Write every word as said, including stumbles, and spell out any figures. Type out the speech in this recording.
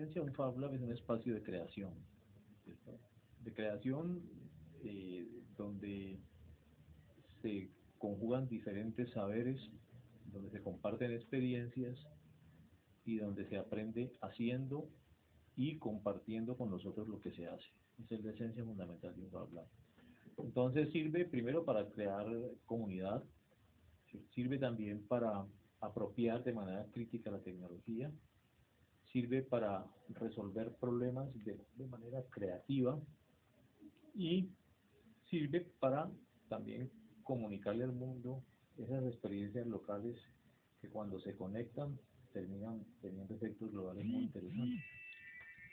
esencia un Fab Lab es un espacio de creación, ¿cierto? De creación eh, donde se conjugan diferentes saberes, donde se comparten experiencias y donde se aprende haciendo y compartiendo con los otros lo que se hace. Esa es la esencia fundamental de un Fab Lab. Entonces sirve primero para crear comunidad, sirve también para apropiar de manera crítica la tecnología, sirve para resolver problemas de, de manera creativa y sirve para también comunicarle al mundo esas experiencias locales que cuando se conectan terminan teniendo efectos globales muy interesantes.